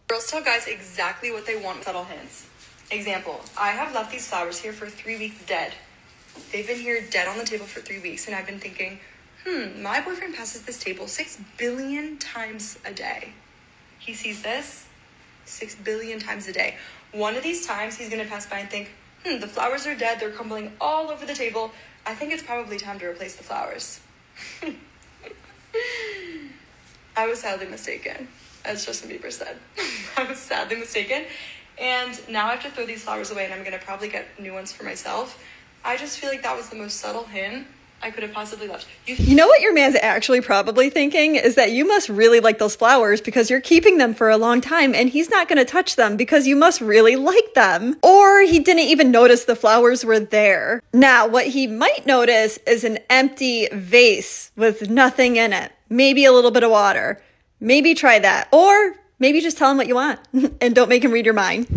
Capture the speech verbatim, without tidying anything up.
Girls tell guys exactly what they want with subtle hints. Example, I have left these flowers here for three weeks dead. They've been here dead on the table for three weeks, and I've been thinking, hmm, my boyfriend passes this table six billion times a day. He sees this six billion times a day. One of these times, he's going to pass by and think, hmm, the flowers are dead. They're crumbling all over the table. I think it's probably time to replace the flowers. I was sadly mistaken, as Justin Bieber said. I was sadly mistaken. And now I have to throw these flowers away, and I'm going to probably get new ones for myself. I just feel like that was the most subtle hint I could have possibly left. You, you know what your man's actually probably thinking is that you must really like those flowers because you're keeping them for a long time, and he's not going to touch them because you must really like them. Or he didn't even notice the flowers were there. Now, what he might notice is an empty vase with nothing in it. Maybe a little bit of water. Maybe try that. Or maybe just tell him what you want and don't make him read your mind.